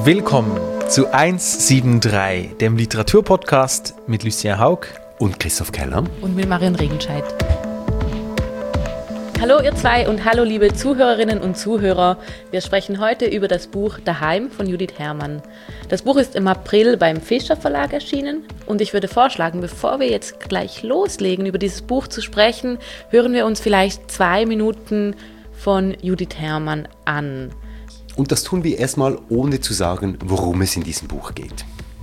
willkommen zu 173, dem Literaturpodcast mit Lucien Haug und Christoph Keller und mit Marion Regenscheid. Hallo ihr zwei und hallo liebe Zuhörerinnen und Zuhörer. Wir sprechen heute über das Buch Daheim von Judith Herrmann. Das Buch ist im April beim Fischer Verlag erschienen und ich würde vorschlagen, bevor wir jetzt gleich loslegen, über dieses Buch zu sprechen, hören wir uns vielleicht 2 Minuten von Judith Herrmann an. Und das tun wir erstmal, ohne zu sagen, worum es in diesem Buch geht.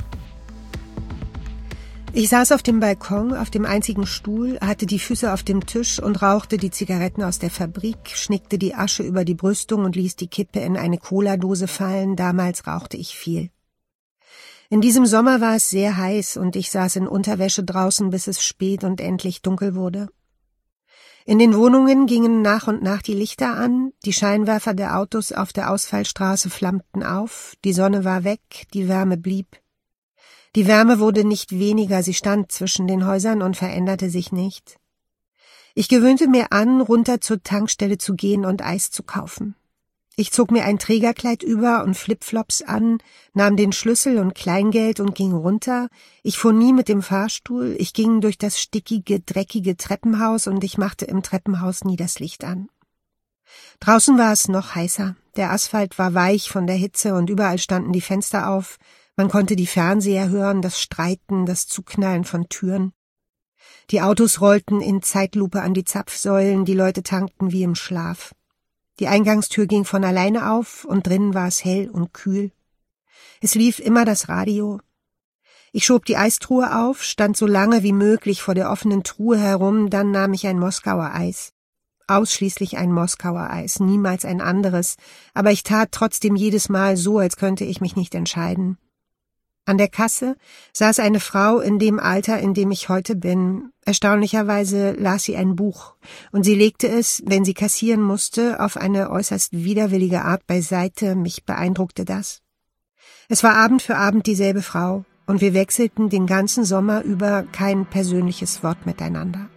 Ich saß auf dem Balkon, auf dem einzigen Stuhl, hatte die Füße auf dem Tisch und rauchte die Zigaretten aus der Fabrik, schnickte die Asche über die Brüstung und ließ die Kippe in eine Cola-Dose fallen. Damals rauchte ich viel. In diesem Sommer war es sehr heiß und ich saß in Unterwäsche draußen, bis es spät und endlich dunkel wurde. In den Wohnungen gingen nach und nach die Lichter an, die Scheinwerfer der Autos auf der Ausfallstraße flammten auf, die Sonne war weg, die Wärme blieb. Die Wärme wurde nicht weniger, sie stand zwischen den Häusern und veränderte sich nicht. Ich gewöhnte mir an, runter zur Tankstelle zu gehen und Eis zu kaufen. Ich zog mir ein Trägerkleid über und Flipflops an, nahm den Schlüssel und Kleingeld und ging runter. Ich fuhr nie mit dem Fahrstuhl, ich ging durch das stickige, dreckige Treppenhaus und ich machte im Treppenhaus nie das Licht an. Draußen war es noch heißer, der Asphalt war weich von der Hitze und überall standen die Fenster auf. Man konnte die Fernseher hören, das Streiten, das Zuknallen von Türen. Die Autos rollten in Zeitlupe an die Zapfsäulen, die Leute tankten wie im Schlaf. Die Eingangstür ging von alleine auf und drinnen war es hell und kühl. Es lief immer das Radio. Ich schob die Eistruhe auf, stand so lange wie möglich vor der offenen Truhe herum, dann nahm ich ein Moskauer Eis. Ausschließlich ein Moskauer Eis, niemals ein anderes, aber ich tat trotzdem jedes Mal so, als könnte ich mich nicht entscheiden. An der Kasse saß eine Frau in dem Alter, in dem ich heute bin. Erstaunlicherweise las sie ein Buch, und sie legte es, wenn sie kassieren musste, auf eine äußerst widerwillige Art beiseite. Mich beeindruckte das. Es war Abend für Abend dieselbe Frau, und wir wechselten den ganzen Sommer über kein persönliches Wort miteinander.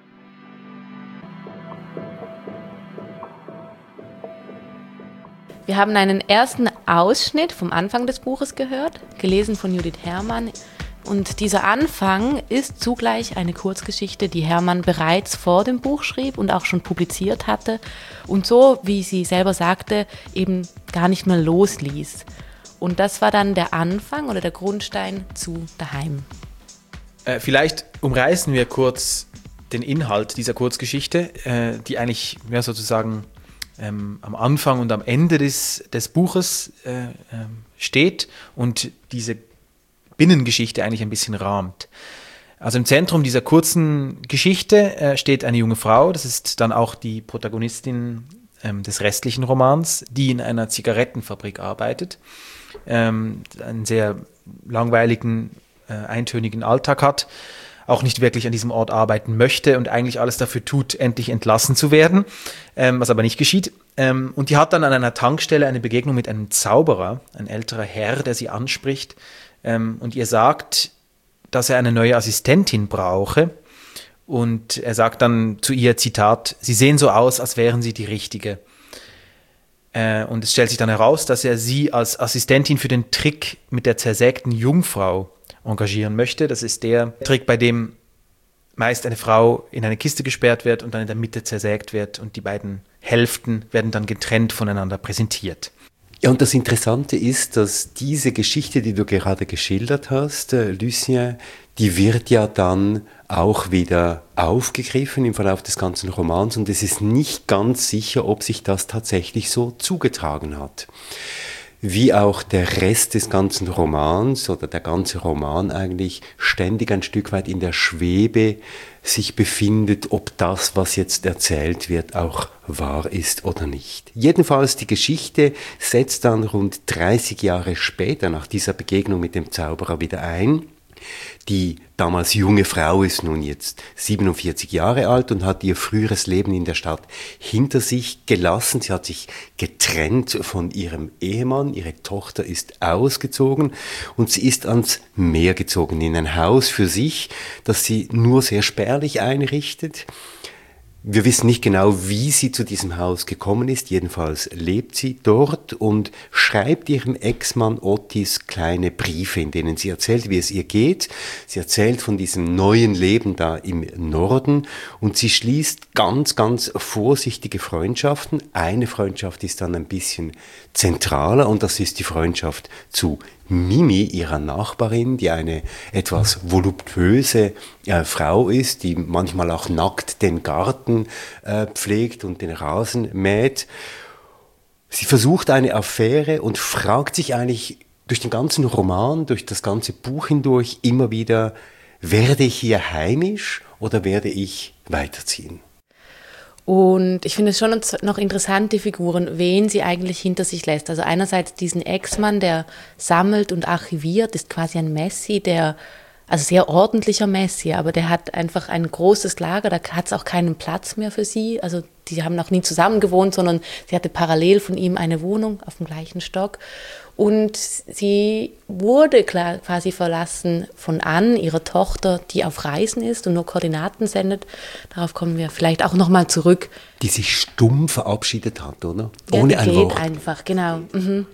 Wir haben einen ersten Ausschnitt vom Anfang des Buches gehört, gelesen von Judith Herrmann. Und dieser Anfang ist zugleich eine Kurzgeschichte, die Herrmann bereits vor dem Buch schrieb und auch schon publiziert hatte und so, wie sie selber sagte, eben gar nicht mehr losließ. Und das war dann der Anfang oder der Grundstein zu Daheim. Vielleicht umreißen wir kurz den Inhalt dieser Kurzgeschichte, die eigentlich sozusagen am Anfang und am Ende des Buches steht und diese Binnengeschichte eigentlich ein bisschen rahmt. Also im Zentrum dieser kurzen Geschichte steht eine junge Frau, das ist dann auch die Protagonistin des restlichen Romans, die in einer Zigarettenfabrik arbeitet, einen sehr langweiligen, eintönigen Alltag hat, auch nicht wirklich an diesem Ort arbeiten möchte und eigentlich alles dafür tut, endlich entlassen zu werden, was aber nicht geschieht. Und die hat dann an einer Tankstelle eine Begegnung mit einem Zauberer, ein älterer Herr, der sie anspricht und ihr sagt, dass er eine neue Assistentin brauche. Und er sagt dann zu ihr, Zitat, Sie sehen so aus, als wären Sie die Richtige. Und es stellt sich dann heraus, dass er sie als Assistentin für den Trick mit der zersägten Jungfrau engagieren möchte. Das ist der Trick, bei dem meist eine Frau in eine Kiste gesperrt wird und dann in der Mitte zersägt wird und die beiden Hälften werden dann getrennt voneinander präsentiert. Ja, und das Interessante ist, dass diese Geschichte, die du gerade geschildert hast, Lucien, die wird ja dann auch wieder aufgegriffen im Verlauf des ganzen Romans und es ist nicht ganz sicher, ob sich das tatsächlich so zugetragen hat. Wie auch der Rest des ganzen Romans oder der ganze Roman eigentlich ständig ein Stück weit in der Schwebe sich befindet, ob das, was jetzt erzählt wird, auch wahr ist oder nicht. Jedenfalls die Geschichte setzt dann rund 30 Jahre später nach dieser Begegnung mit dem Zauberer wieder ein. Die damals junge Frau ist nun jetzt 47 Jahre alt und hat ihr früheres Leben in der Stadt hinter sich gelassen. Sie hat sich getrennt von ihrem Ehemann, ihre Tochter ist ausgezogen und sie ist ans Meer gezogen, in ein Haus für sich, das sie nur sehr spärlich einrichtet. Wir wissen nicht genau, wie sie zu diesem Haus gekommen ist. Jedenfalls lebt sie dort und schreibt ihrem Ex-Mann Otis kleine Briefe, in denen sie erzählt, wie es ihr geht. Sie erzählt von diesem neuen Leben da im Norden und sie schließt ganz, ganz vorsichtige Freundschaften. Eine Freundschaft ist dann ein bisschen zentraler und das ist die Freundschaft zu Mimi, ihrer Nachbarin, die eine etwas voluptuöse Frau ist, die manchmal auch nackt den Garten pflegt und den Rasen mäht. Sie versucht eine Affäre und fragt sich eigentlich durch den ganzen Roman, durch das ganze Buch hindurch immer wieder, werde ich hier heimisch oder werde ich weiterziehen? Und ich finde es schon noch interessant, die Figuren, wen sie eigentlich hinter sich lässt. Also einerseits diesen Ex-Mann, der sammelt und archiviert, ist quasi ein Messi, also sehr ordentlicher Messi, aber der hat einfach ein großes Lager, da hat es auch keinen Platz mehr für sie. Also die haben noch nie zusammen gewohnt, sondern sie hatte parallel von ihm eine Wohnung auf dem gleichen Stock. Und sie wurde quasi verlassen von Anne, ihrer Tochter, die auf Reisen ist und nur Koordinaten sendet. Darauf kommen wir vielleicht auch nochmal zurück. Die sich stumm verabschiedet hat, oder? Ja, ohne ein Wort. Einfach, genau. Mhm.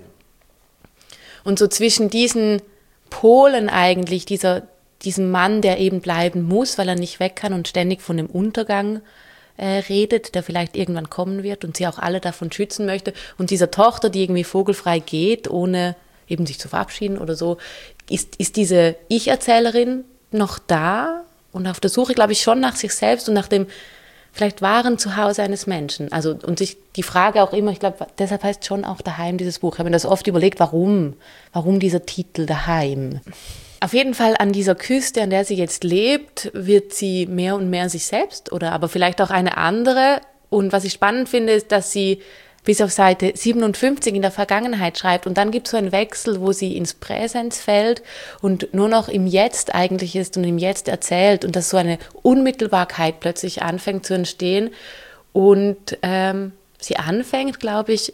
Und so zwischen diesen Polen eigentlich, diesem Mann, der eben bleiben muss, weil er nicht weg kann und ständig von dem Untergang redet, der vielleicht irgendwann kommen wird und sie auch alle davon schützen möchte. Und dieser Tochter, die irgendwie vogelfrei geht, ohne eben sich zu verabschieden oder so, ist diese Ich-Erzählerin noch da und auf der Suche, glaube ich, schon nach sich selbst und nach dem vielleicht wahren Zuhause eines Menschen. Also, und sich die Frage auch immer, ich glaube, deshalb heißt schon auch Daheim dieses Buch. Ich habe mir das oft überlegt, warum dieser Titel Daheim? Auf jeden Fall an dieser Küste, an der sie jetzt lebt, wird sie mehr und mehr sich selbst oder aber vielleicht auch eine andere. Und was ich spannend finde, ist, dass sie bis auf Seite 57 in der Vergangenheit schreibt und dann gibt es so einen Wechsel, wo sie ins Präsens fällt und nur noch im Jetzt eigentlich ist und im Jetzt erzählt und dass so eine Unmittelbarkeit plötzlich anfängt zu entstehen und sie anfängt, glaube ich,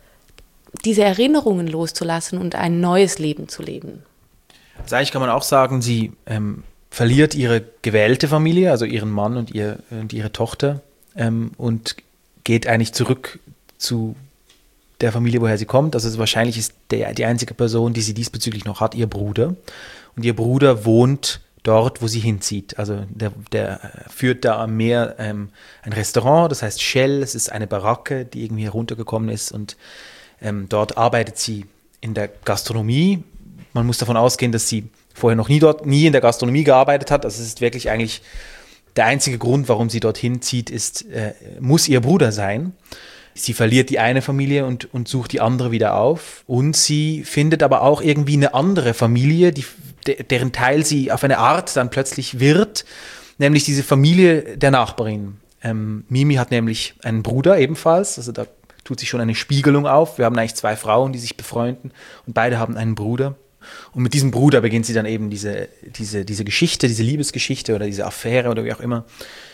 diese Erinnerungen loszulassen und ein neues Leben zu leben. Also eigentlich kann man auch sagen, sie verliert ihre gewählte Familie, also ihren Mann und ihre Tochter und geht eigentlich zurück zu der Familie, woher sie kommt. Also wahrscheinlich ist die einzige Person, die sie diesbezüglich noch hat, ihr Bruder. Und ihr Bruder wohnt dort, wo sie hinzieht. Also der führt da am Meer ein Restaurant, das heißt Shell. Es ist eine Baracke, die irgendwie heruntergekommen ist und dort arbeitet sie in der Gastronomie. Man muss davon ausgehen, dass sie vorher noch nie in der Gastronomie gearbeitet hat. Also es ist wirklich eigentlich der einzige Grund, warum sie dorthin zieht, muss ihr Bruder sein. Sie verliert die eine Familie und sucht die andere wieder auf. Und sie findet aber auch irgendwie eine andere Familie, deren Teil sie auf eine Art dann plötzlich wird, nämlich diese Familie der Nachbarin. Mimi hat nämlich einen Bruder ebenfalls, also da tut sich schon eine Spiegelung auf. Wir haben eigentlich zwei Frauen, die sich befreunden und beide haben einen Bruder. Und mit diesem Bruder beginnt sie dann eben diese Geschichte, diese Liebesgeschichte oder diese Affäre oder wie auch immer.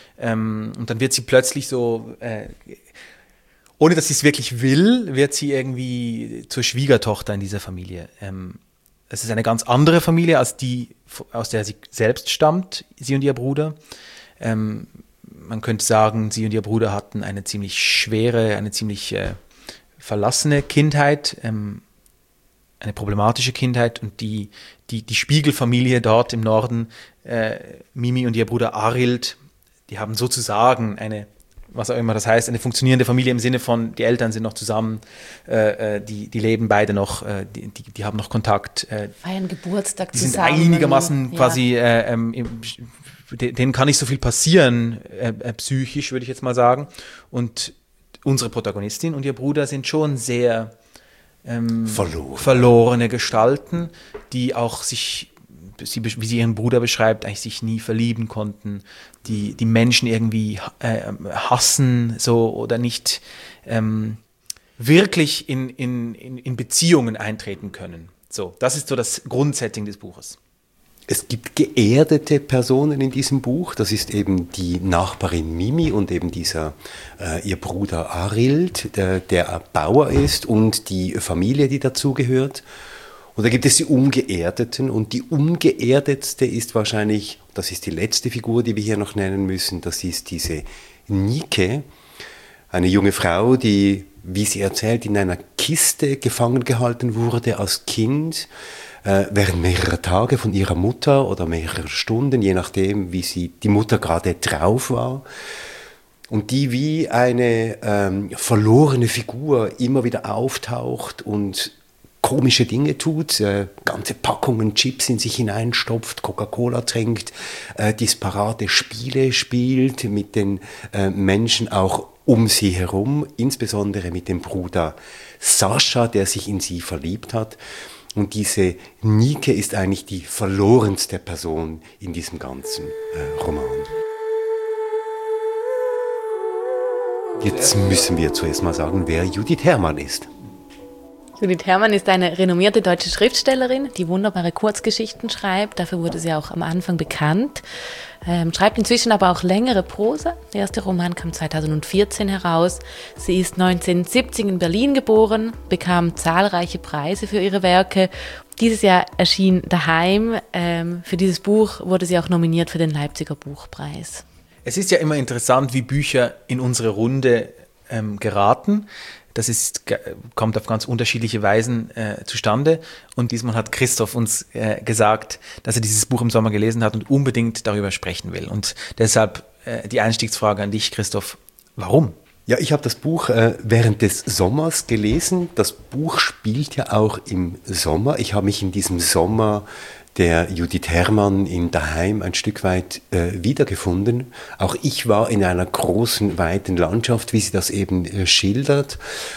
Und dann wird sie plötzlich so, ohne dass sie es wirklich will, wird sie irgendwie zur Schwiegertochter in dieser Familie. Es ist eine ganz andere Familie als die, aus der sie selbst stammt, sie und ihr Bruder. Man könnte sagen, sie und ihr Bruder hatten eine ziemlich schwere, eine ziemlich verlassene Kindheit, eine problematische Kindheit und die Spiegelfamilie dort im Norden, Mimi und ihr Bruder Arild, die haben sozusagen eine, was auch immer das heißt, eine funktionierende Familie im Sinne von, die Eltern sind noch zusammen, die leben beide noch, die haben noch Kontakt. Feiern Geburtstag die zusammen. Die sind einigermaßen quasi, denen kann nicht so viel passieren, psychisch würde ich jetzt mal sagen. Und unsere Protagonistin und ihr Bruder sind schon sehr verlorene Gestalten, die auch wie sie ihren Bruder beschreibt, eigentlich sich nie verlieben konnten, die Menschen irgendwie hassen so oder nicht wirklich in Beziehungen eintreten können. So, das ist so das Grundsetting des Buches. Es gibt geerdete Personen in diesem Buch, das ist eben die Nachbarin Mimi und eben ihr Bruder Arild, der Bauer ist und die Familie, die dazugehört. Und da gibt es die Ungeerdeten und die Ungeerdetste ist wahrscheinlich, das ist die letzte Figur, die wir hier noch nennen müssen, das ist diese Nike, eine junge Frau, die, wie sie erzählt, in einer Kiste gefangen gehalten wurde als Kind, während mehrerer Tage von ihrer Mutter oder mehrerer Stunden, je nachdem, wie die Mutter gerade drauf war. Und die wie eine verlorene Figur immer wieder auftaucht und komische Dinge tut, ganze Packungen Chips in sich hineinstopft, Coca-Cola trinkt, disparate Spiele spielt mit den Menschen auch um sie herum, insbesondere mit dem Bruder Sascha, der sich in sie verliebt hat. Und diese Nike ist eigentlich die verlorenste Person in diesem ganzen Roman. Jetzt müssen wir zuerst mal sagen, wer Judith Herrmann ist. Judith Herrmann ist eine renommierte deutsche Schriftstellerin, die wunderbare Kurzgeschichten schreibt. Dafür wurde sie auch am Anfang bekannt. Schreibt inzwischen aber auch längere Prosa. Der erste Roman kam 2014 heraus. Sie ist 1970 in Berlin geboren, bekam zahlreiche Preise für ihre Werke. Dieses Jahr erschien Daheim. Für dieses Buch wurde sie auch nominiert für den Leipziger Buchpreis. Es ist ja immer interessant, wie Bücher in unsere Runde geraten. Das kommt auf ganz unterschiedliche Weisen zustande. Und diesmal hat Christoph uns gesagt, dass er dieses Buch im Sommer gelesen hat und unbedingt darüber sprechen will. Und deshalb die Einstiegsfrage an dich, Christoph. Warum? Ja, ich habe das Buch während des Sommers gelesen. Das Buch spielt ja auch im Sommer. Ich habe mich in diesem Sommer der Judith Herrmann in Daheim ein Stück weit wiedergefunden. Auch ich war in einer großen, weiten Landschaft, wie sie das eben schildert.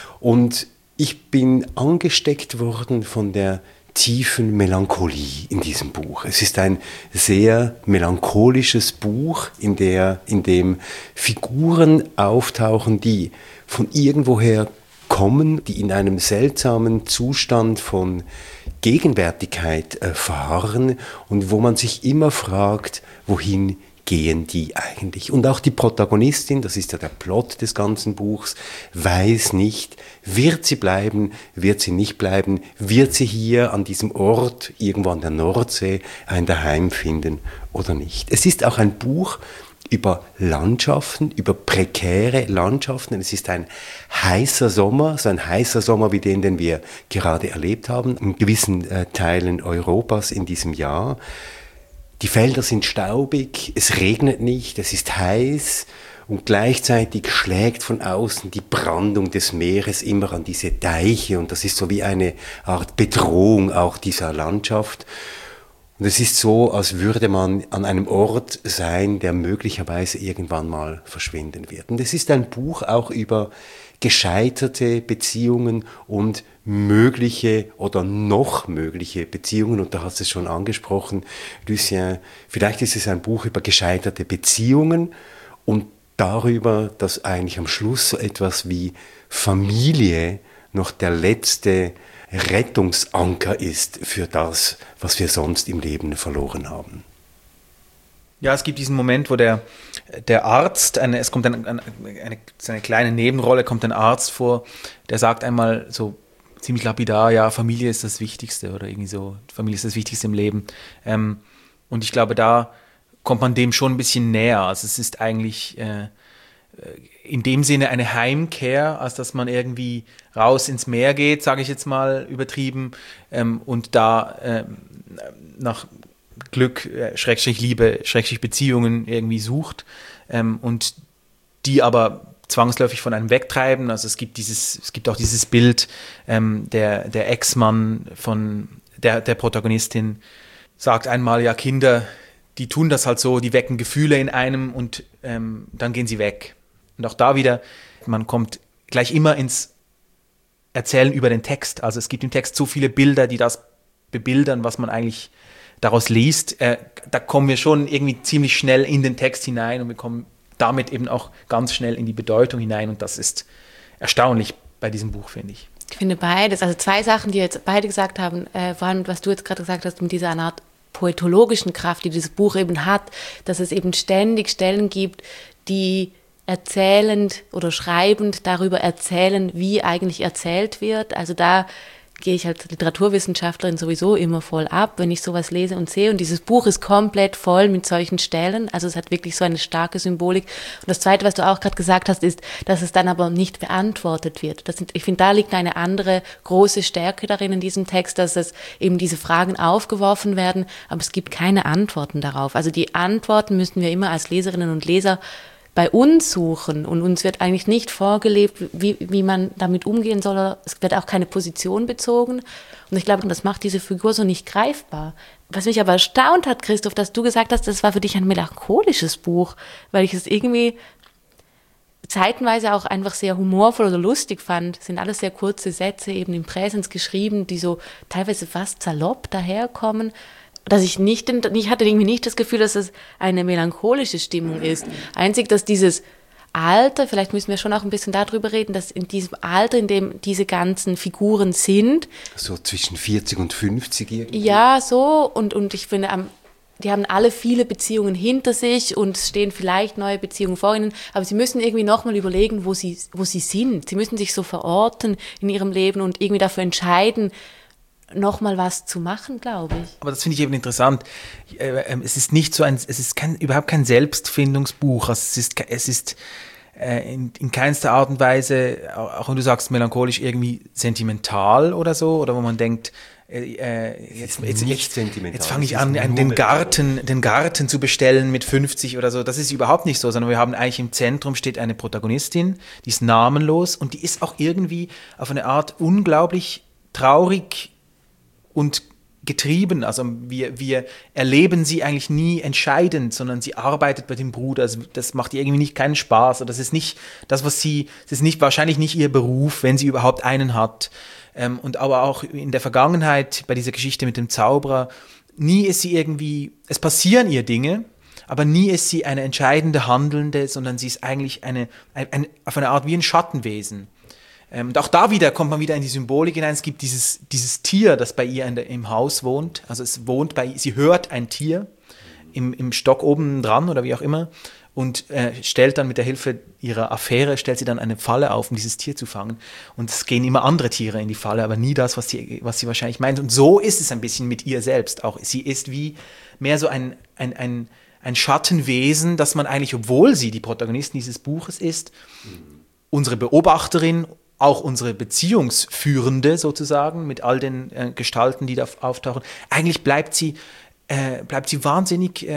Und ich bin angesteckt worden von der tiefen Melancholie in diesem Buch. Es ist ein sehr melancholisches Buch, in dem Figuren auftauchen, die von irgendwoher kommen, die in einem seltsamen Zustand von Gegenwärtigkeit verharren und wo man sich immer fragt, wohin gehen die eigentlich? Und auch die Protagonistin, das ist ja der Plot des ganzen Buchs, weiß nicht, wird sie bleiben, wird sie nicht bleiben, wird sie hier an diesem Ort, irgendwo an der Nordsee, ein Daheim finden oder nicht. Es ist auch ein Buch über Landschaften, über prekäre Landschaften. Es ist ein heißer Sommer, so ein heißer Sommer wie den wir gerade erlebt haben, in gewissen Teilen Europas in diesem Jahr. Die Felder sind staubig, es regnet nicht, es ist heiß und gleichzeitig schlägt von außen die Brandung des Meeres immer an diese Deiche und das ist so wie eine Art Bedrohung auch dieser Landschaft. Und es ist so, als würde man an einem Ort sein, der möglicherweise irgendwann mal verschwinden wird. Und es ist ein Buch auch über gescheiterte Beziehungen und mögliche oder noch mögliche Beziehungen. Und da hast du es schon angesprochen, Lucien, vielleicht ist es ein Buch über gescheiterte Beziehungen und darüber, dass eigentlich am Schluss so etwas wie Familie noch der letzte Rettungsanker ist für das, was wir sonst im Leben verloren haben. Ja, es gibt diesen Moment, wo der Arzt, es kommt eine kleine Nebenrolle, kommt ein Arzt vor, der sagt einmal so ziemlich lapidar, ja, Familie ist das Wichtigste oder irgendwie so, Familie ist das Wichtigste im Leben. Und ich glaube, da kommt man dem schon ein bisschen näher. Also es ist eigentlich in dem Sinne eine Heimkehr, als dass man irgendwie raus ins Meer geht, sage ich jetzt mal übertrieben, und da nach Glück, Schrägstrich Liebe, Schrägstrich Beziehungen irgendwie sucht und die aber zwangsläufig von einem wegtreiben. Also es gibt auch dieses Bild, der Ex-Mann von der Protagonistin sagt einmal, ja, Kinder, die tun das halt so, die wecken Gefühle in einem und dann gehen sie weg. Und auch da wieder, man kommt gleich immer ins Erzählen über den Text. Also es gibt im Text so viele Bilder, die das bebildern, was man eigentlich daraus liest. Da kommen wir schon irgendwie ziemlich schnell in den Text hinein und wir kommen damit eben auch ganz schnell in die Bedeutung hinein. Und das ist erstaunlich bei diesem Buch, finde ich. Ich finde beides, also zwei Sachen, die jetzt beide gesagt haben, vor allem, was du jetzt gerade gesagt hast, mit dieser Art poetologischen Kraft, die dieses Buch eben hat, dass es eben ständig Stellen gibt, die erzählend oder schreibend darüber erzählen, wie eigentlich erzählt wird. Also da gehe ich als Literaturwissenschaftlerin sowieso immer voll ab, wenn ich sowas lese und sehe. Und dieses Buch ist komplett voll mit solchen Stellen. Also es hat wirklich so eine starke Symbolik. Und das Zweite, was du auch gerade gesagt hast, ist, dass es dann aber nicht beantwortet wird. Ich finde, da liegt eine andere große Stärke darin in diesem Text, dass es eben diese Fragen aufgeworfen werden, aber es gibt keine Antworten darauf. Also die Antworten müssen wir immer als Leserinnen und Leser bei uns suchen, und uns wird eigentlich nicht vorgelebt, wie man damit umgehen soll. Es wird auch keine Position bezogen, und ich glaube, das macht diese Figur so nicht greifbar. Was mich aber erstaunt hat, Christoph, dass du gesagt hast, das war für dich ein melancholisches Buch, weil ich es irgendwie zeitenweise auch einfach sehr humorvoll oder lustig fand. Es sind alles sehr kurze Sätze, eben im Präsens geschrieben, die so teilweise fast salopp daherkommen. Dass ich hatte irgendwie nicht das Gefühl, dass es eine melancholische Stimmung ist. Einzig, dass dieses Alter, vielleicht müssen wir schon auch ein bisschen darüber reden, dass in diesem Alter, in dem diese ganzen Figuren sind. So zwischen 40 und 50 irgendwie. Ja, so. Und ich finde, die haben alle viele Beziehungen hinter sich und es stehen vielleicht neue Beziehungen vor ihnen, aber sie müssen irgendwie nochmal überlegen, wo sie sind. Sie müssen sich so verorten in ihrem Leben und irgendwie dafür entscheiden, nochmal was zu machen, glaube ich. Aber das finde ich eben interessant. Es ist nicht so überhaupt kein Selbstfindungsbuch. Also es ist in keinster Art und Weise, auch wenn du sagst melancholisch, irgendwie sentimental oder so, oder wo man denkt, jetzt fange ich an, den Garten zu bestellen mit 50 oder so. Das ist überhaupt nicht so, sondern wir haben eigentlich im Zentrum steht eine Protagonistin, die ist namenlos und die ist auch irgendwie auf eine Art unglaublich traurig und getrieben, also wir erleben sie eigentlich nie entscheidend, sondern sie arbeitet bei dem Bruder, also das macht ihr irgendwie keinen Spaß, oder das ist nicht das, wahrscheinlich nicht ihr Beruf, wenn sie überhaupt einen hat. Und aber auch in der Vergangenheit, bei dieser Geschichte mit dem Zauberer, nie ist sie irgendwie, es passieren ihr Dinge, aber nie ist sie eine entscheidende Handelnde, sondern sie ist eigentlich auf eine Art wie ein Schattenwesen. Und auch da kommt man wieder in die Symbolik hinein. Es gibt dieses Tier, das bei ihr im Haus wohnt. Also sie hört ein Tier im Stock oben dran oder wie auch immer und stellt dann mit der Hilfe ihrer Affäre, stellt sie dann eine Falle auf, um dieses Tier zu fangen. Und es gehen immer andere Tiere in die Falle, aber nie das, was sie wahrscheinlich meint. Und so ist es ein bisschen mit ihr selbst auch. Sie ist wie mehr so ein Schattenwesen, dass man eigentlich, obwohl sie die Protagonistin dieses Buches ist, unsere Beobachterin, auch unsere Beziehungsführende sozusagen, mit all den Gestalten, die da auftauchen, eigentlich bleibt sie wahnsinnig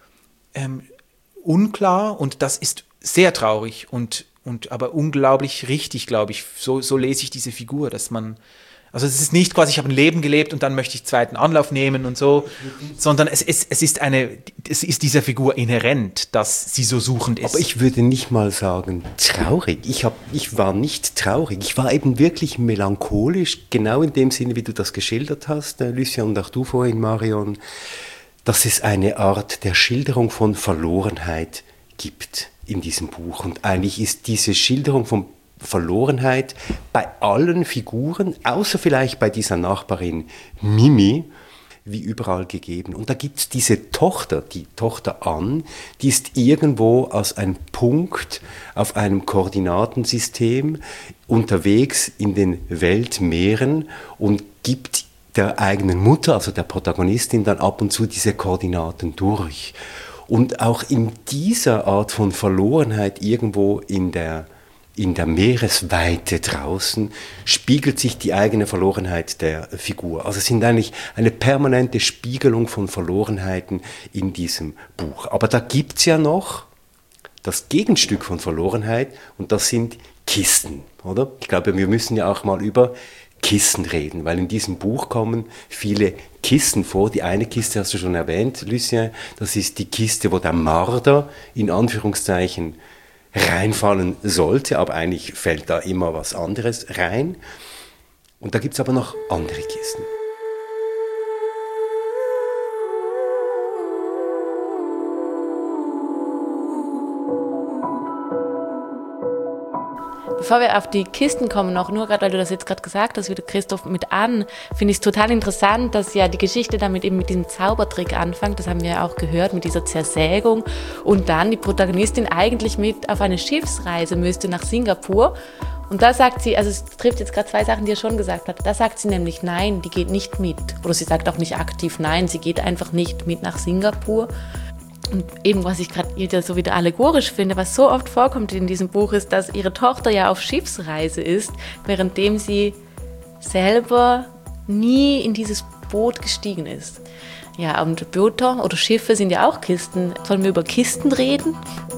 unklar, und das ist sehr traurig und aber unglaublich richtig, glaube ich. So lese ich diese Figur, dass man, also es ist nicht quasi, ich habe ein Leben gelebt und dann möchte ich zweiten Anlauf nehmen und so, sondern es ist dieser Figur inhärent, dass sie so suchend ist. Aber ich würde nicht mal sagen traurig. Ich war nicht traurig. Ich war eben wirklich melancholisch, genau in dem Sinne, wie du das geschildert hast, Lucien, und auch du vorhin, Marion, dass es eine Art der Schilderung von Verlorenheit gibt in diesem Buch. Und eigentlich ist diese Schilderung von Verlorenheit bei allen Figuren, außer vielleicht bei dieser Nachbarin Mimi, wie überall gegeben. Und da gibt es diese Tochter, die Tochter Anne, die ist irgendwo als ein Punkt auf einem Koordinatensystem unterwegs in den Weltmeeren und gibt der eigenen Mutter, also der Protagonistin, dann ab und zu diese Koordinaten durch. Und auch in dieser Art von Verlorenheit irgendwo in der Meeresweite draußen spiegelt sich die eigene Verlorenheit der Figur. Also es sind eigentlich eine permanente Spiegelung von Verlorenheiten in diesem Buch. Aber da gibt es ja noch das Gegenstück von Verlorenheit, und das sind Kisten, oder? Ich glaube, wir müssen ja auch mal über Kisten reden, weil in diesem Buch kommen viele Kisten vor. Die eine Kiste hast du schon erwähnt, Lucien, das ist die Kiste, wo der Marder in Anführungszeichen reinfallen sollte, aber eigentlich fällt da immer was anderes rein. Und da gibt es aber noch andere Kisten. Bevor wir auf die Kisten kommen, nur gerade, weil du das jetzt gerade gesagt hast, wieder Christoph, mit Anne, finde ich es total interessant, dass ja die Geschichte damit eben mit diesem Zaubertrick anfängt, das haben wir ja auch gehört, mit dieser Zersägung, und dann die Protagonistin eigentlich mit auf eine Schiffsreise müsste nach Singapur Und da sagt sie, also es trifft jetzt gerade zwei Sachen, die er schon gesagt hat. Da sagt sie nämlich nein, die geht nicht mit. Oder sie sagt auch nicht aktiv nein, sie geht einfach nicht mit nach Singapur. Und eben, was ich gerade so wieder allegorisch finde, was so oft vorkommt in diesem Buch, ist, dass ihre Tochter ja auf Schiffsreise ist, währenddem sie selber nie in dieses Boot gestiegen ist. Ja, und Boote oder Schiffe sind ja auch Kisten. Sollen wir über Kisten reden?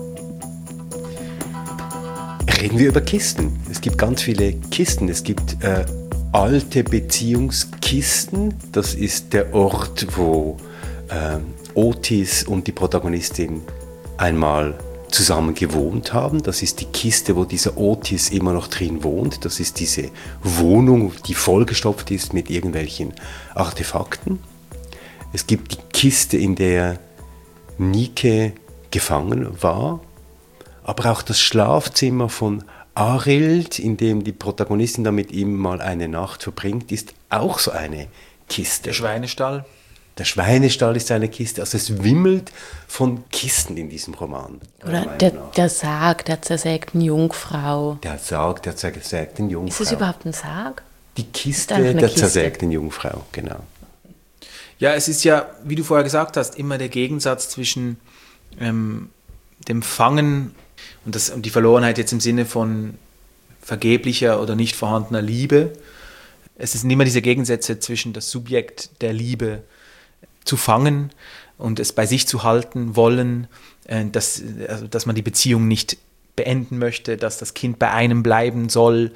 Reden wir über Kisten. Es gibt ganz viele Kisten. Es gibt alte Beziehungskisten. Das ist der Ort, wo Otis und die Protagonistin einmal zusammen gewohnt haben. Das ist die Kiste, wo dieser Otis immer noch drin wohnt. Das ist diese Wohnung, die vollgestopft ist mit irgendwelchen Artefakten. Es gibt die Kiste, in der Nike gefangen war. Aber auch das Schlafzimmer von Arild, in dem die Protagonistin dann mit ihm mal eine Nacht verbringt, ist auch so eine Kiste. Der Schweinestall. Der Schweinestall ist eine Kiste. Also es wimmelt von Kisten in diesem Roman. Oder der Sarg der zersägten Jungfrau. Der Sarg der zersägten Jungfrau. Ist es überhaupt ein Sarg? Die Kiste der zersägten Jungfrau, genau. Ja, es ist ja, wie du vorher gesagt hast, immer der Gegensatz zwischen dem Fangen und die Verlorenheit jetzt im Sinne von vergeblicher oder nicht vorhandener Liebe. Es sind immer diese Gegensätze zwischen das Subjekt der Liebe zu fangen und es bei sich zu halten wollen, dass man die Beziehung nicht beenden möchte, dass das Kind bei einem bleiben soll,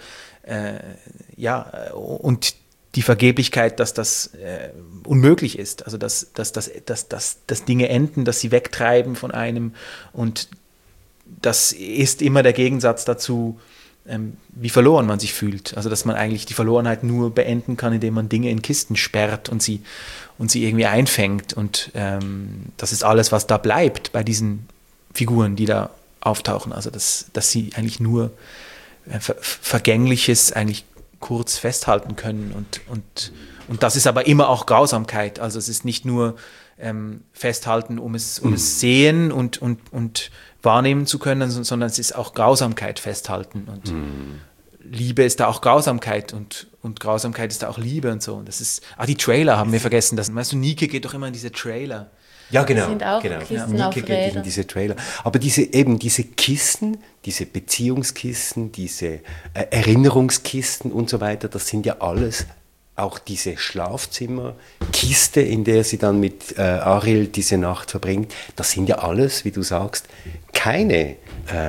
und die Vergeblichkeit, dass das unmöglich ist, also dass Dinge enden, dass sie wegtreiben von einem, und das ist immer der Gegensatz dazu, wie verloren man sich fühlt. Also dass man eigentlich die Verlorenheit nur beenden kann, indem man Dinge in Kisten sperrt und sie irgendwie einfängt. Und das ist alles, was da bleibt bei diesen Figuren, die da auftauchen. Also dass sie eigentlich nur Vergängliches eigentlich kurz festhalten können. Und das ist aber immer auch Grausamkeit. Also es ist nicht nur Festhalten, um es sehen und wahrnehmen zu können, sondern es ist auch Grausamkeit festhalten. Und Liebe ist da auch Grausamkeit und Grausamkeit ist da auch Liebe und so. Und das ist, die Trailer haben wir vergessen. Weißt du, Nike geht doch immer in diese Trailer. Ja, genau. Sind auch Kisten auf Nike geht in diese Trailer. Aber diese Kisten, diese Beziehungskisten, diese Erinnerungskisten und so weiter, das sind ja alles auch diese Schlafzimmerkiste, in der sie dann mit Ariel diese Nacht verbringt, das sind ja alles, wie du sagst, keine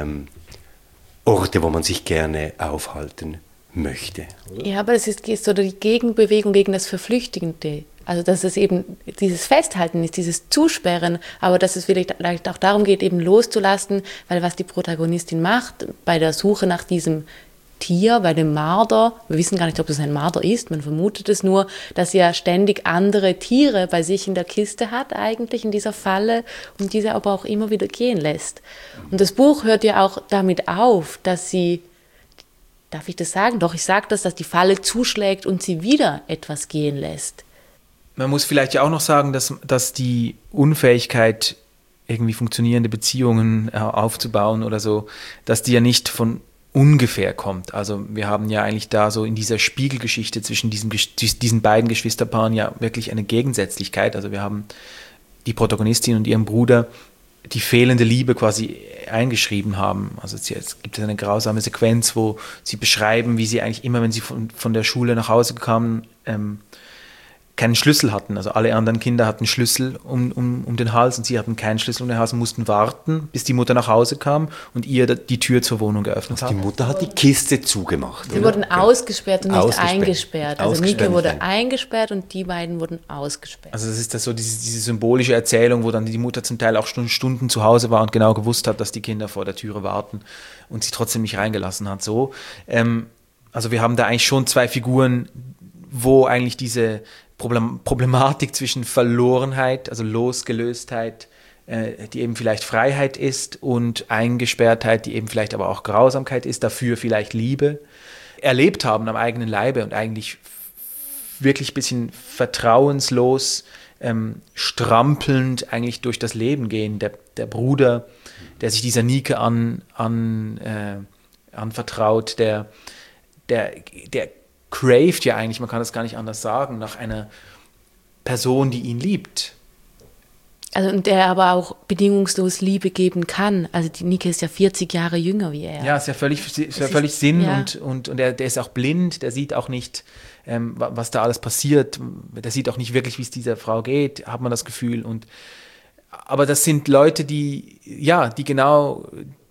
Orte, wo man sich gerne aufhalten möchte. Oder? Ja, aber es ist so die Gegenbewegung gegen das Verflüchtigende. Also dass es eben dieses Festhalten ist, dieses Zusperren, aber dass es vielleicht auch darum geht, eben loszulassen, weil was die Protagonistin macht bei der Suche nach diesem Tier, bei dem Marder, wir wissen gar nicht, ob es ein Marder ist, man vermutet es nur, dass sie ja ständig andere Tiere bei sich in der Kiste hat, eigentlich in dieser Falle, und diese aber auch immer wieder gehen lässt. Und das Buch hört ja auch damit auf, dass sie, darf ich das sagen? Doch, ich sage das, dass die Falle zuschlägt und sie wieder etwas gehen lässt. Man muss vielleicht ja auch noch sagen, dass die Unfähigkeit, irgendwie funktionierende Beziehungen aufzubauen oder so, dass die ja nicht von ungefähr kommt. Also wir haben ja eigentlich da so in dieser Spiegelgeschichte zwischen diesen beiden Geschwisterpaaren ja wirklich eine Gegensätzlichkeit. Also wir haben die Protagonistin und ihren Bruder, die fehlende Liebe quasi eingeschrieben haben. Also es gibt eine grausame Sequenz, wo sie beschreiben, wie sie eigentlich immer, wenn sie von der Schule nach Hause kamen, keinen Schlüssel hatten. Also alle anderen Kinder hatten Schlüssel um den Hals und sie hatten keinen Schlüssel um den Hals und mussten warten, bis die Mutter nach Hause kam und ihr die Tür zur Wohnung geöffnet hat. Die Mutter hat die Kiste zugemacht. Sie wurden ausgesperrt und nicht eingesperrt. Also Nike wurde eingesperrt und die beiden wurden ausgesperrt. Also das ist so diese symbolische Erzählung, wo dann die Mutter zum Teil auch Stunden zu Hause war und genau gewusst hat, dass die Kinder vor der Türe warten und sie trotzdem nicht reingelassen hat. So. Also wir haben da eigentlich schon zwei Figuren, wo eigentlich diese Problematik zwischen Verlorenheit, also Losgelöstheit, die eben vielleicht Freiheit ist, und Eingesperrtheit, die eben vielleicht aber auch Grausamkeit ist, dafür vielleicht Liebe, erlebt haben am eigenen Leibe und eigentlich wirklich ein bisschen vertrauenslos, strampelnd eigentlich durch das Leben gehen. Der Bruder, der sich dieser Nike anvertraut, der craved ja eigentlich, man kann das gar nicht anders sagen, nach einer Person, die ihn liebt. Also und der aber auch bedingungslos Liebe geben kann. Also die Nike ist ja 40 Jahre jünger wie er. Ja, ist ja völlig Sinn ja. und der ist auch blind, der sieht auch nicht, was da alles passiert, der sieht auch nicht wirklich, wie es dieser Frau geht, hat man das Gefühl. Aber das sind Leute, die genau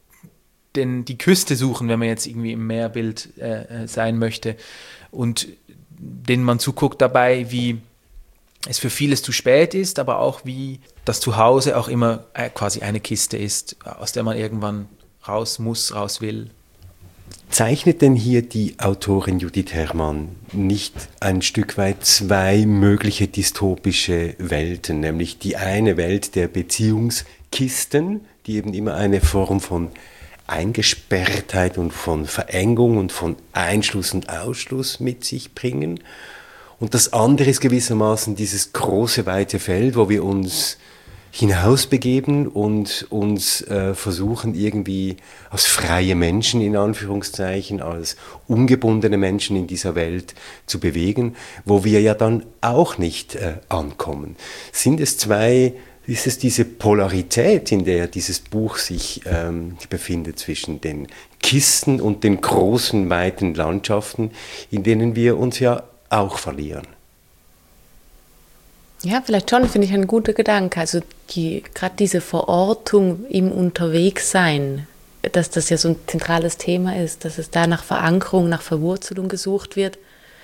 die Küste suchen, wenn man jetzt irgendwie im Meerbild sein möchte und denen man zuguckt dabei, wie es für vieles zu spät ist, aber auch wie das Zuhause auch immer quasi eine Kiste ist, aus der man irgendwann raus muss, raus will. Zeichnet denn hier die Autorin Judith Herrmann nicht ein Stück weit zwei mögliche dystopische Welten, nämlich die eine Welt der Beziehungskisten, die eben immer eine Form von Eingesperrtheit und von Verengung und von Einschluss und Ausschluss mit sich bringen, und das andere ist gewissermaßen dieses große, weite Feld, wo wir uns hinausbegeben und uns versuchen, irgendwie als freie Menschen, in Anführungszeichen, als ungebundene Menschen in dieser Welt zu bewegen, wo wir ja dann auch nicht ankommen. Ist es diese Polarität, in der dieses Buch sich befindet zwischen den Kisten und den großen, weiten Landschaften, in denen wir uns ja auch verlieren? Ja, vielleicht schon, finde ich ein guter Gedanke. Also gerade diese Verortung im Unterwegssein, dass das ja so ein zentrales Thema ist, dass es da nach Verankerung, nach Verwurzelung gesucht wird.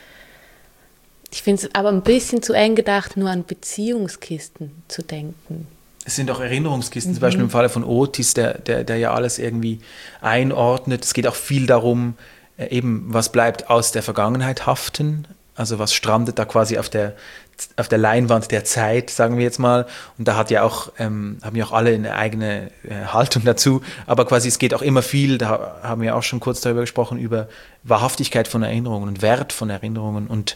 Ich finde es aber ein bisschen zu eng gedacht, nur an Beziehungskisten zu denken. Es sind auch Erinnerungskisten, zum Beispiel im Falle von Otis, der ja alles irgendwie einordnet. Es geht auch viel darum, eben, was bleibt aus der Vergangenheit haften. Also was strandet da quasi auf der Leinwand der Zeit, sagen wir jetzt mal. Und da haben ja auch alle eine eigene Haltung dazu. Aber quasi es geht auch immer viel, da haben wir auch schon kurz darüber gesprochen, über Wahrhaftigkeit von Erinnerungen und Wert von Erinnerungen. Und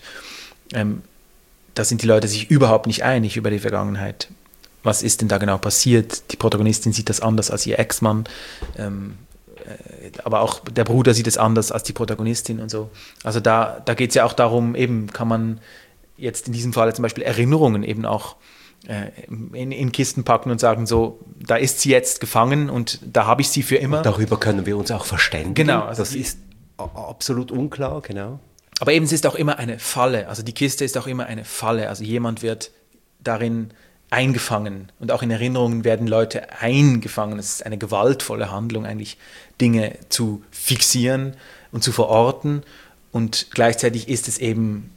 da sind die Leute sich überhaupt nicht einig über die Vergangenheit. Was ist denn da genau passiert? Die Protagonistin sieht das anders als ihr Ex-Mann. Aber auch der Bruder sieht es anders als die Protagonistin und so. Also da geht es ja auch darum, eben kann man jetzt in diesem Fall zum Beispiel Erinnerungen eben auch in Kisten packen und sagen, so, da ist sie jetzt gefangen und da habe ich sie für immer. Und darüber können wir uns auch verständigen. Genau. Also das ist absolut unklar, genau. Aber eben, es ist auch immer eine Falle. Also die Kiste ist auch immer eine Falle. Also jemand wird darin eingefangen und auch in Erinnerungen werden Leute eingefangen. Es ist eine gewaltvolle Handlung, eigentlich Dinge zu fixieren und zu verorten und gleichzeitig ist es eben,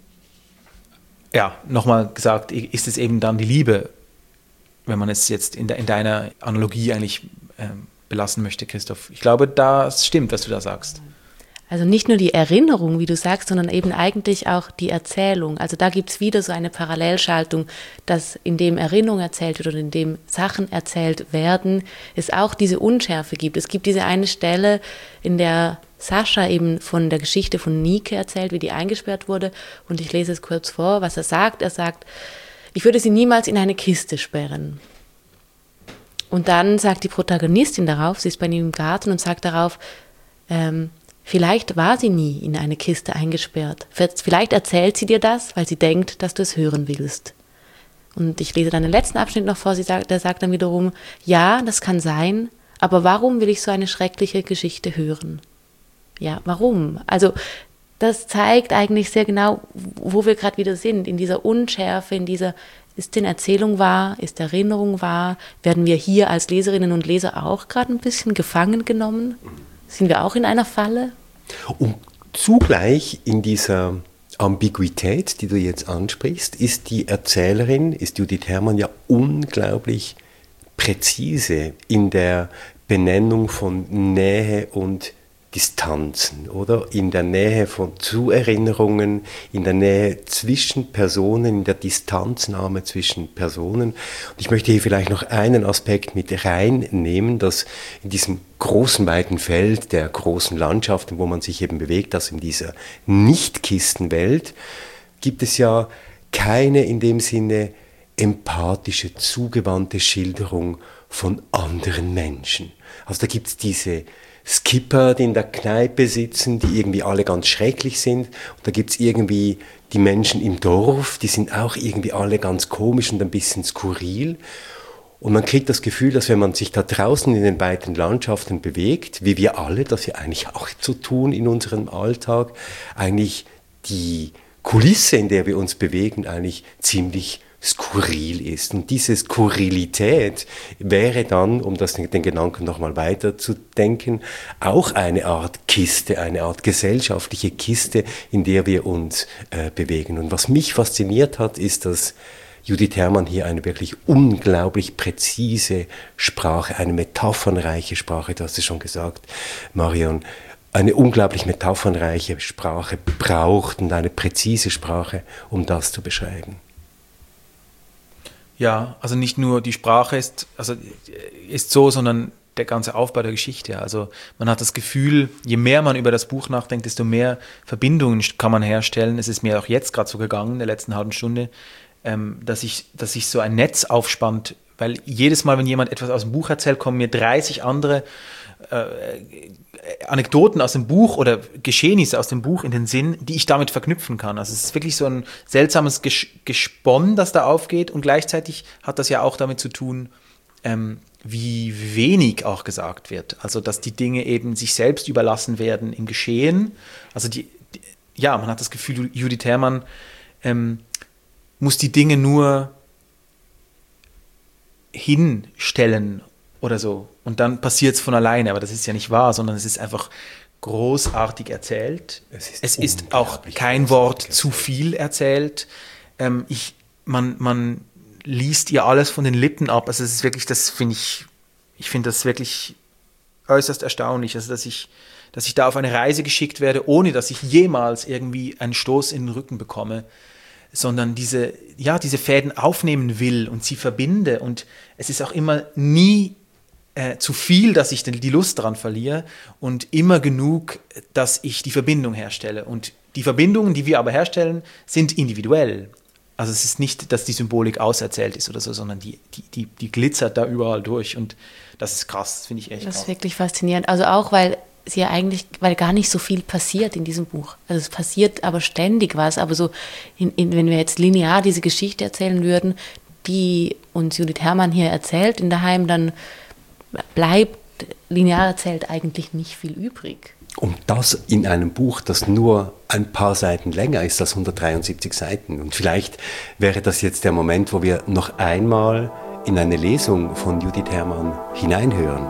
ja, nochmal gesagt, ist es eben dann die Liebe, wenn man es jetzt in deiner Analogie eigentlich belassen möchte, Christoph. Ich glaube, das stimmt, was du da sagst. Also nicht nur die Erinnerung, wie du sagst, sondern eben eigentlich auch die Erzählung. Also da gibt es wieder so eine Parallelschaltung, dass in dem Erinnerung erzählt wird oder in dem Sachen erzählt werden, es auch diese Unschärfe gibt. Es gibt diese eine Stelle, in der Sascha eben von der Geschichte von Nike erzählt, wie die eingesperrt wurde. Und ich lese es kurz vor, was er sagt. Er sagt, ich würde sie niemals in eine Kiste sperren. Und dann sagt die Protagonistin darauf, sie ist bei ihm im Garten und sagt darauf, vielleicht war sie nie in eine Kiste eingesperrt. Vielleicht erzählt sie dir das, weil sie denkt, dass du es hören willst. Und ich lese dann den letzten Abschnitt noch vor, der sagt dann wiederum, ja, das kann sein, aber warum will ich so eine schreckliche Geschichte hören? Ja, warum? Also das zeigt eigentlich sehr genau, wo wir gerade wieder sind, in dieser Unschärfe, in dieser, ist denn Erzählung wahr, ist Erinnerung wahr? Werden wir hier als Leserinnen und Leser auch gerade ein bisschen gefangen genommen? Sind wir auch in einer Falle? Und zugleich in dieser Ambiguität, die du jetzt ansprichst, ist die Erzählerin, ist Judith Herrmann ja unglaublich präzise in der Benennung von Nähe und Distanzen, oder? In der Nähe zu Erinnerungen, in der Nähe zwischen Personen, in der Distanznahme zwischen Personen. Und ich möchte hier vielleicht noch einen Aspekt mit reinnehmen, dass in diesem großen, weiten Feld der großen Landschaften, wo man sich eben bewegt, also in dieser Nicht-Kistenwelt, gibt es ja keine in dem Sinne empathische, zugewandte Schilderung von anderen Menschen. Also da gibt's diese Skipper, die in der Kneipe sitzen, die irgendwie alle ganz schrecklich sind. Und da gibt's irgendwie die Menschen im Dorf, die sind auch irgendwie alle ganz komisch und ein bisschen skurril. Und man kriegt das Gefühl, dass wenn man sich da draußen in den beiden Landschaften bewegt, wie wir alle, das ja eigentlich auch zu tun in unserem Alltag, eigentlich die Kulisse, in der wir uns bewegen, eigentlich ziemlich skurril ist. Und diese Skurrilität wäre dann, um den Gedanken nochmal weiter zu denken, auch eine Art Kiste, eine Art gesellschaftliche Kiste, in der wir uns bewegen. Und was mich fasziniert hat, ist, dass Judith Hermann hier eine wirklich unglaublich präzise Sprache, eine metaphernreiche Sprache, du hast es schon gesagt, Marion, eine unglaublich metaphernreiche Sprache braucht und eine präzise Sprache, um das zu beschreiben. Ja, also nicht nur die Sprache ist so, sondern der ganze Aufbau der Geschichte. Also man hat das Gefühl, je mehr man über das Buch nachdenkt, desto mehr Verbindungen kann man herstellen. Es ist mir auch jetzt gerade so gegangen, in der letzten halben Stunde, dass sich so ein Netz aufspannt, weil jedes Mal, wenn jemand etwas aus dem Buch erzählt, kommen mir 30 andere Anekdoten aus dem Buch oder Geschehnisse aus dem Buch in den Sinn, die ich damit verknüpfen kann. Also es ist wirklich so ein seltsames Gesponn, das da aufgeht, und gleichzeitig hat das ja auch damit zu tun, wie wenig auch gesagt wird. Also dass die Dinge eben sich selbst überlassen werden im Geschehen. Also man hat das Gefühl, Judith Hermann muss die Dinge nur hinstellen oder so. Und dann passiert es von alleine. Aber das ist ja nicht wahr, sondern es ist einfach großartig erzählt. Es ist auch kein Wort zu viel erzählt. Man liest ihr alles von den Lippen ab. Also es ist wirklich, ich finde das wirklich äußerst erstaunlich. Also dass ich da auf eine Reise geschickt werde, ohne dass ich jemals irgendwie einen Stoß in den Rücken bekomme, sondern diese Fäden aufnehmen will und sie verbinde. Und es ist auch immer nie zu viel, dass ich die Lust daran verliere, und immer genug, dass ich die Verbindung herstelle. Und die Verbindungen, die wir aber herstellen, sind individuell. Also es ist nicht, dass die Symbolik auserzählt ist oder so, sondern die glitzert da überall durch. Und das ist krass, das finde ich echt krass. Das ist wirklich faszinierend. Also auch, weil gar nicht so viel passiert in diesem Buch. Also es passiert aber ständig was. Aber so, wenn wir jetzt linear diese Geschichte erzählen würden, die uns Judith Hermann hier erzählt in Daheim, dann bleibt linear erzählt eigentlich nicht viel übrig. Und das in einem Buch, das nur ein paar Seiten länger ist als 173 Seiten. Und vielleicht wäre das jetzt der Moment, wo wir noch einmal in eine Lesung von Judith Hermann hineinhören.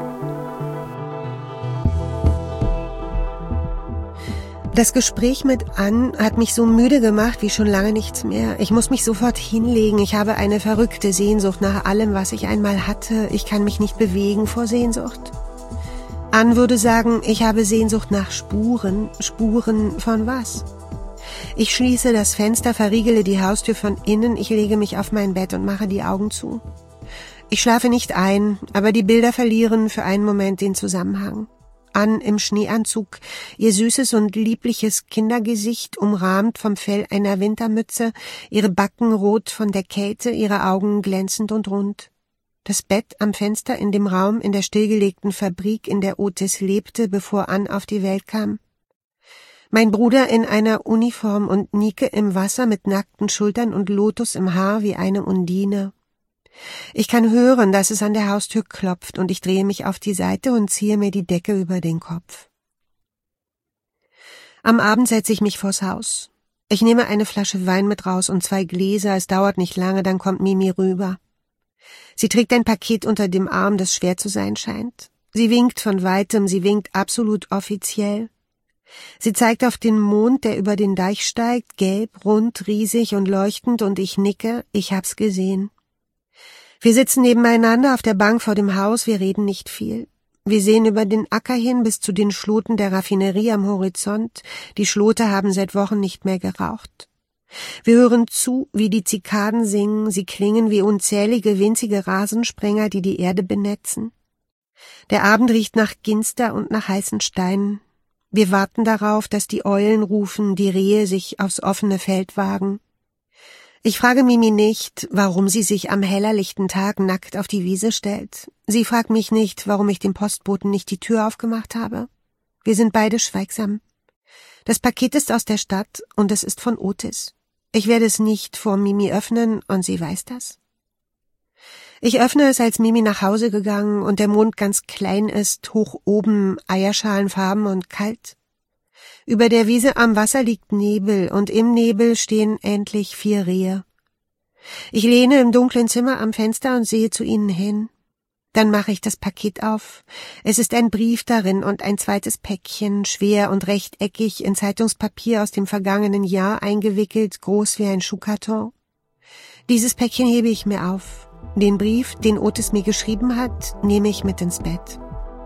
Das Gespräch mit Ann hat mich so müde gemacht wie schon lange nichts mehr. Ich muss mich sofort hinlegen. Ich habe eine verrückte Sehnsucht nach allem, was ich einmal hatte. Ich kann mich nicht bewegen vor Sehnsucht. Ann würde sagen, ich habe Sehnsucht nach Spuren. Spuren von was? Ich schließe das Fenster, verriegele die Haustür von innen. Ich lege mich auf mein Bett und mache die Augen zu. Ich schlafe nicht ein, aber die Bilder verlieren für einen Moment den Zusammenhang. Ann im Schneeanzug, ihr süßes und liebliches Kindergesicht umrahmt vom Fell einer Wintermütze, ihre Backen rot von der Kälte, ihre Augen glänzend und rund. Das Bett am Fenster in dem Raum in der stillgelegten Fabrik, in der Otis lebte, bevor Ann auf die Welt kam. Mein Bruder in einer Uniform und Nike im Wasser mit nackten Schultern und Lotus im Haar wie eine Undine. Ich kann hören, dass es an der Haustür klopft, und ich drehe mich auf die Seite und ziehe mir die Decke über den Kopf. Am Abend setze ich mich vors Haus. Ich nehme eine Flasche Wein mit raus und 2 Gläser, es dauert nicht lange, dann kommt Mimi rüber. Sie trägt ein Paket unter dem Arm, das schwer zu sein scheint. Sie winkt von weitem, sie winkt absolut offiziell. Sie zeigt auf den Mond, der über den Deich steigt, gelb, rund, riesig und leuchtend, und ich nicke, ich hab's gesehen. Wir sitzen nebeneinander auf der Bank vor dem Haus, wir reden nicht viel. Wir sehen über den Acker hin bis zu den Schloten der Raffinerie am Horizont. Die Schlote haben seit Wochen nicht mehr geraucht. Wir hören zu, wie die Zikaden singen, sie klingen wie unzählige winzige Rasensprenger, die die Erde benetzen. Der Abend riecht nach Ginster und nach heißen Steinen. Wir warten darauf, dass die Eulen rufen, die Rehe sich aufs offene Feld wagen. Ich frage Mimi nicht, warum sie sich am hellerlichten Tag nackt auf die Wiese stellt. Sie fragt mich nicht, warum ich dem Postboten nicht die Tür aufgemacht habe. Wir sind beide schweigsam. Das Paket ist aus der Stadt und es ist von Otis. Ich werde es nicht vor Mimi öffnen und sie weiß das. Ich öffne es, als Mimi nach Hause gegangen und der Mond ganz klein ist, hoch oben, eierschalenfarben und kalt. Über der Wiese am Wasser liegt Nebel und im Nebel stehen endlich 4 Rehe. Ich lehne im dunklen Zimmer am Fenster und sehe zu ihnen hin. Dann mache ich das Paket auf. Es ist ein Brief darin und ein zweites Päckchen, schwer und rechteckig in Zeitungspapier aus dem vergangenen Jahr eingewickelt, groß wie ein Schuhkarton. Dieses Päckchen hebe ich mir auf. Den Brief, den Otis mir geschrieben hat, nehme ich mit ins Bett.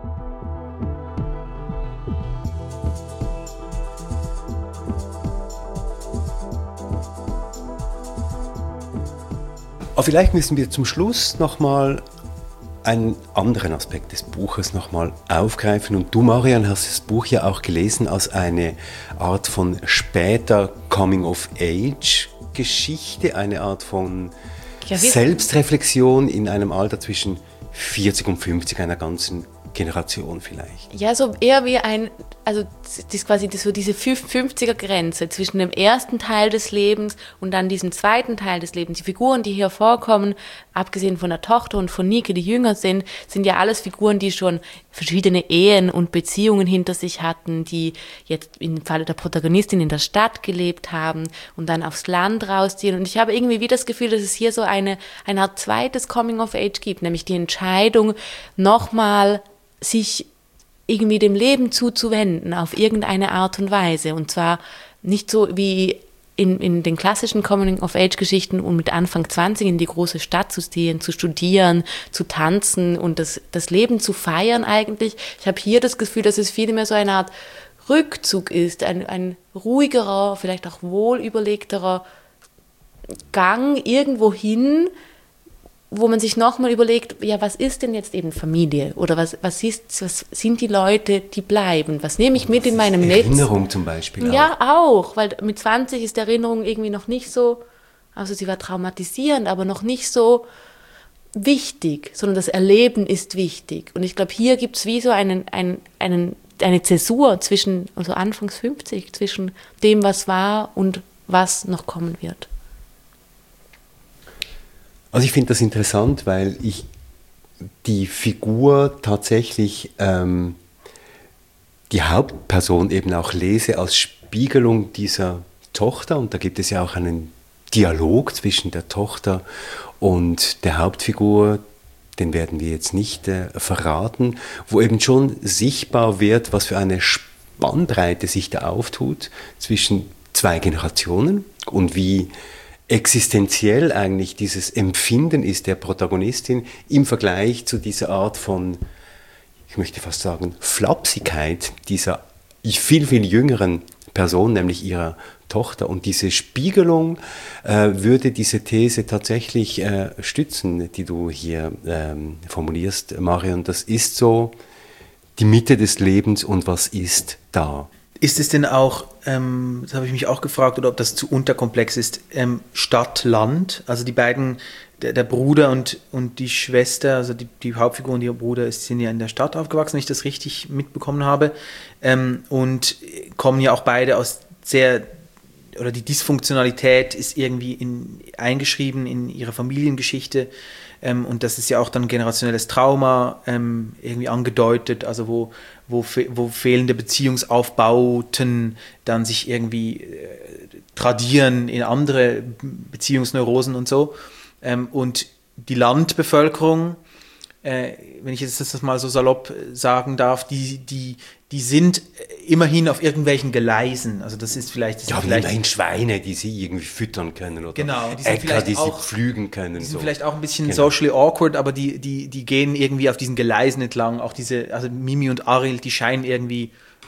Aber vielleicht müssen wir zum Schluss nochmal einen anderen Aspekt des Buches nochmal aufgreifen. Und du, Marian, hast das Buch ja auch gelesen als eine Art von später Coming-of-Age-Geschichte, eine Art von Selbstreflexion in einem Alter zwischen 40 und 50 einer ganzen Generation vielleicht. Ja, so eher wie also das ist quasi so diese 50er-Grenze zwischen dem ersten Teil des Lebens und dann diesem zweiten Teil des Lebens. Die Figuren, die hier vorkommen, abgesehen von der Tochter und von Nike, die jünger sind ja alles Figuren, die schon verschiedene Ehen und Beziehungen hinter sich hatten, die jetzt im Falle der Protagonistin in der Stadt gelebt haben und dann aufs Land rausziehen. Und ich habe irgendwie wie das Gefühl, dass es hier so eine Art zweites Coming-of-Age gibt, nämlich die Entscheidung, nochmal sich irgendwie dem Leben zuzuwenden auf irgendeine Art und Weise. Und zwar nicht so wie in den klassischen Coming-of-Age-Geschichten und mit Anfang 20 in die große Stadt zu ziehen, zu studieren, zu tanzen und das Leben zu feiern eigentlich. Ich habe hier das Gefühl, dass es vielmehr so eine Art Rückzug ist, ein ruhigerer, vielleicht auch wohlüberlegterer Gang irgendwo hin, wo man sich nochmal überlegt, ja, was ist denn jetzt eben Familie? Oder was sind die Leute, die bleiben? Was nehme ich mit in meinem Netz? Erinnerung zum Beispiel. Ja, auch, weil mit 20 ist Erinnerung irgendwie noch nicht so, also sie war traumatisierend, aber noch nicht so wichtig, sondern das Erleben ist wichtig. Und ich glaube, hier gibt es wie so eine Zäsur zwischen, also Anfangs 50, zwischen dem, was war und was noch kommen wird. Also ich finde das interessant, weil ich die Figur tatsächlich, die Hauptperson eben auch lese als Spiegelung dieser Tochter. Und da gibt es ja auch einen Dialog zwischen der Tochter und der Hauptfigur, den werden wir jetzt nicht verraten, wo eben schon sichtbar wird, was für eine Spannbreite sich da auftut zwischen 2 Generationen und wie existenziell eigentlich dieses Empfinden ist der Protagonistin im Vergleich zu dieser Art von, ich möchte fast sagen, Flapsigkeit dieser viel, viel jüngeren Person, nämlich ihrer Tochter. Und diese Spiegelung würde diese These tatsächlich stützen, die du hier formulierst, Marion. Das ist so die Mitte des Lebens und was ist da? Ist es denn auch, das habe ich mich auch gefragt, oder ob das zu unterkomplex ist, Stadt-Land? Also die beiden, der Bruder und die Schwester, also die Hauptfigur und ihr Bruder sind ja in der Stadt aufgewachsen, wenn ich das richtig mitbekommen habe, und kommen ja auch beide aus oder die Dysfunktionalität ist irgendwie eingeschrieben in ihre Familiengeschichte. Und das ist ja auch dann generationelles Trauma irgendwie angedeutet, also wo fehlende Beziehungsaufbauten dann sich irgendwie tradieren in andere Beziehungsneurosen und so. Und die Landbevölkerung, wenn ich jetzt das mal so salopp sagen darf, die sind immerhin auf irgendwelchen Gleisen. Also das ist vielleicht... Ja, immerhin Schweine, die sie irgendwie füttern können. Oder genau, Äcker, die sie pflügen können. Die sind vielleicht auch ein bisschen socially awkward, aber die gehen irgendwie auf diesen Gleisen entlang. Auch also Mimi und Ariel, die scheinen irgendwie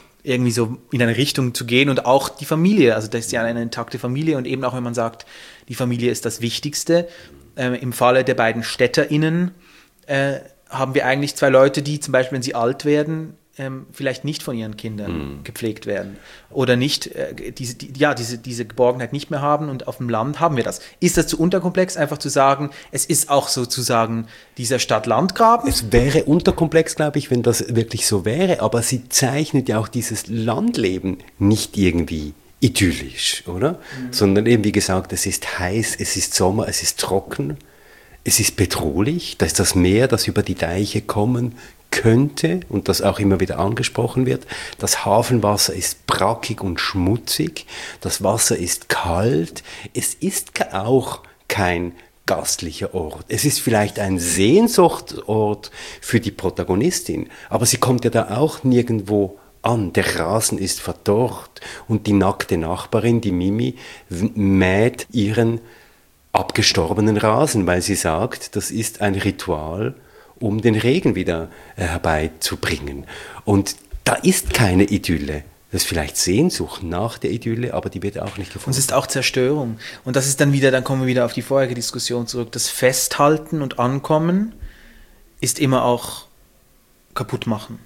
so in eine Richtung zu gehen. Und auch die Familie, also das ist ja eine intakte Familie. Und eben auch, wenn man sagt, die Familie ist das Wichtigste. Im Falle der beiden StädterInnen haben wir eigentlich 2 Leute, die zum Beispiel, wenn sie alt werden, vielleicht nicht von ihren Kindern gepflegt werden oder nicht diese Geborgenheit nicht mehr haben, und auf dem Land haben wir das. Ist das zu unterkomplex, einfach zu sagen, es ist auch sozusagen dieser Stadt-Land-Graben? Es wäre unterkomplex, glaube ich, wenn das wirklich so wäre, aber sie zeichnet ja auch dieses Landleben nicht irgendwie idyllisch, oder? Sondern eben, wie gesagt, es ist heiß, es ist Sommer, es ist trocken, es ist bedrohlich, da ist das Meer, das über die Deiche kommen könnte und das auch immer wieder angesprochen wird. Das Hafenwasser ist brackig und schmutzig, das Wasser ist kalt, es ist auch kein gastlicher Ort. Es ist vielleicht ein Sehnsuchtsort für die Protagonistin, aber sie kommt ja da auch nirgendwo an. Der Rasen ist verdorrt und die nackte Nachbarin, die Mimi, mäht ihren abgestorbenen Rasen, weil sie sagt, das ist ein Ritual, um den Regen wieder herbeizubringen. Und da ist keine Idylle. Das ist vielleicht Sehnsucht nach der Idylle, aber die wird auch nicht gefunden. Und es ist auch Zerstörung. Und das ist dann kommen wir wieder auf die vorherige Diskussion zurück. Das Festhalten und Ankommen ist immer auch kaputt machen.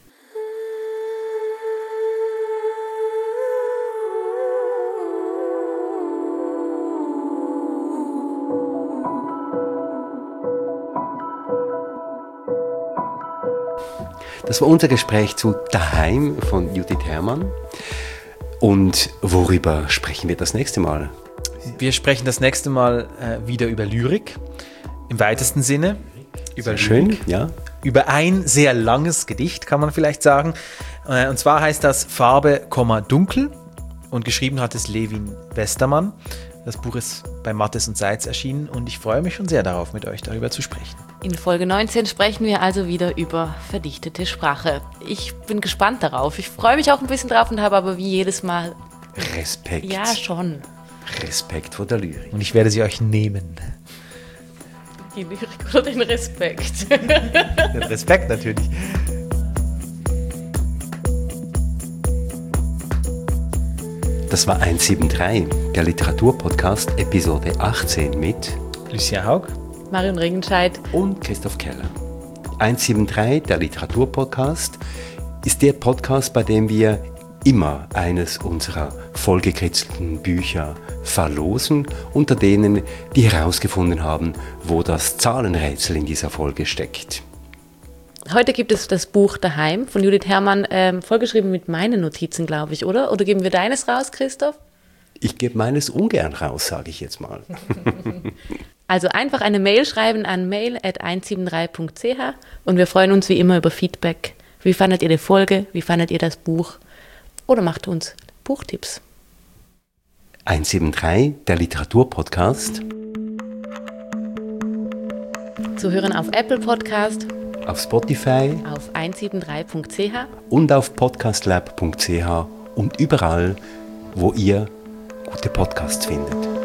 Das war unser Gespräch zu Daheim von Judith Herrmann. Und worüber sprechen wir das nächste Mal? Wir sprechen das nächste Mal wieder über Lyrik, im weitesten Sinne. Über Schön, Lyrik, ja. Über ein sehr langes Gedicht, kann man vielleicht sagen. Und zwar heißt das Farbe, Dunkel, und geschrieben hat es Levin Westermann. Das Buch ist bei Mattes und Seitz erschienen und ich freue mich schon sehr darauf, mit euch darüber zu sprechen. In Folge 19 sprechen wir also wieder über verdichtete Sprache. Ich bin gespannt darauf. Ich freue mich auch ein bisschen drauf und habe aber wie jedes Mal... Respekt. Ja, schon. Respekt vor der Lyrik. Und ich werde sie euch nehmen. Die Lyrik oder den Respekt? Den Respekt natürlich. Das war 173, der Literaturpodcast, Episode 18 mit Lucien Haug, Marion Regenscheid und Christoph Keller. 173, der Literaturpodcast, ist der Podcast, bei dem wir immer eines unserer vollgekritzelten Bücher verlosen, unter denen, die herausgefunden haben, wo das Zahlenrätsel in dieser Folge steckt. Heute gibt es das Buch Daheim von Judith Herrmann, vollgeschrieben mit meinen Notizen, glaube ich, oder? Oder geben wir deines raus, Christoph? Ich gebe meines ungern raus, sage ich jetzt mal. Also einfach eine Mail schreiben an mail@173.ch und wir freuen uns wie immer über Feedback. Wie fandet ihr die Folge? Wie fandet ihr das Buch? Oder macht uns Buchtipps. 173, der Literaturpodcast. Zu hören auf Apple Podcast, Auf Spotify auf 173.ch und auf podcastlab.ch und überall, wo ihr gute Podcasts findet.